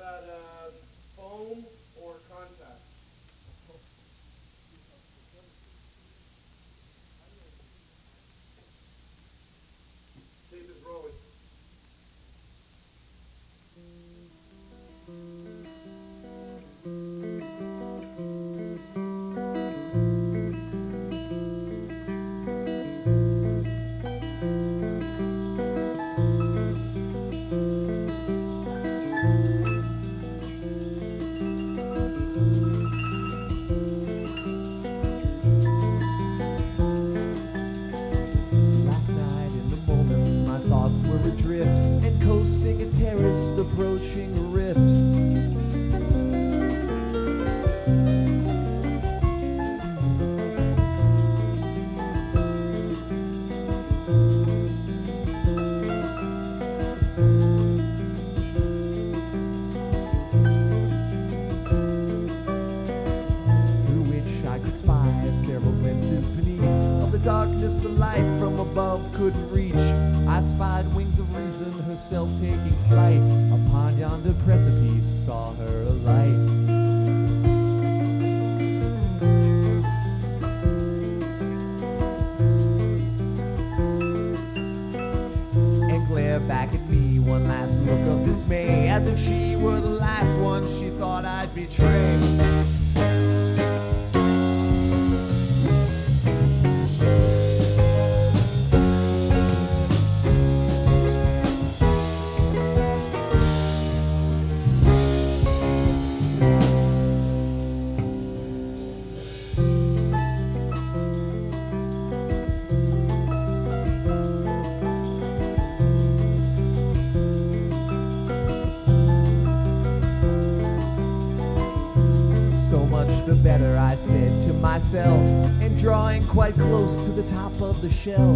about foam or contact? Tape is rolling. Approaching a rift. Through which I could spy several glimpses beneath of the darkness the light from above couldn't reach. I spied wings of reason, herself taking flight upon yonder precipice, saw her alight. And glare back at me, one last look of dismay, as if she were the last one she thought I'd betray. The better, I said to myself, and drawing quite close to the top of the shelf.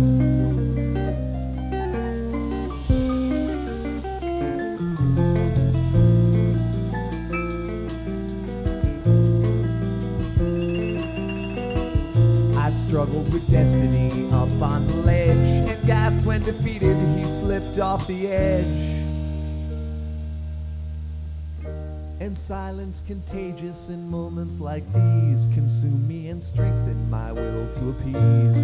I struggled with destiny up on the ledge, and gasped when defeated he slipped off the edge. And silence contagious in moments like these consume me and strengthen my will to appease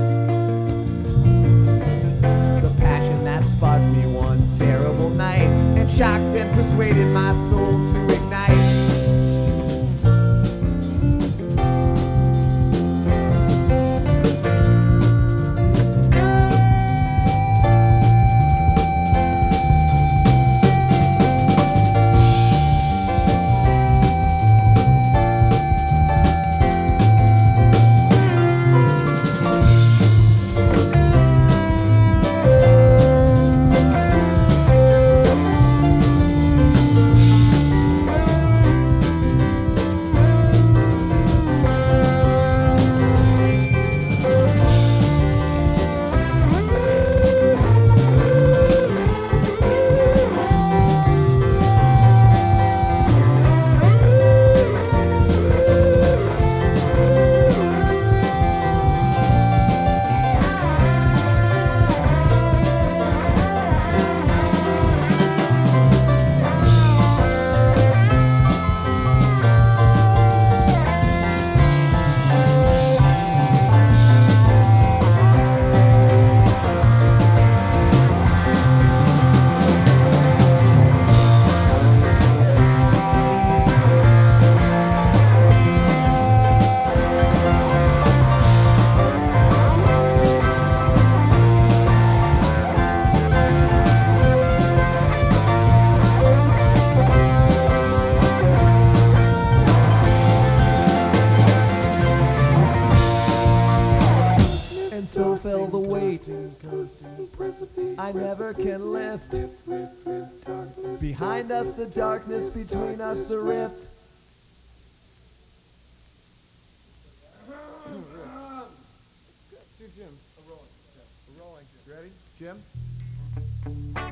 the passion that sparked me one terrible night and shocked and persuaded my soul to ignite. Fell the weight I never can lift. Behind us the darkness, between us the rift. Do Jim a rolling. Yeah, a rolling. Ready, Jim?